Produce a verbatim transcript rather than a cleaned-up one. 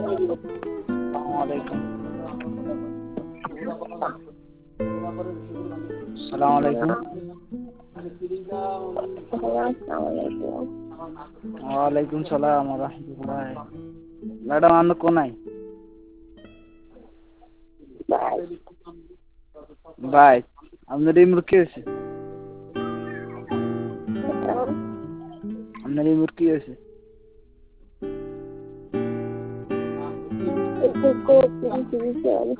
Assalamualaikum. Assalamualaikum. Waalaikum salam warahmatullahi. Madam আপনি কোনায়? By আপনার এই মুরগি আছে আপনার এই মুরগি আছে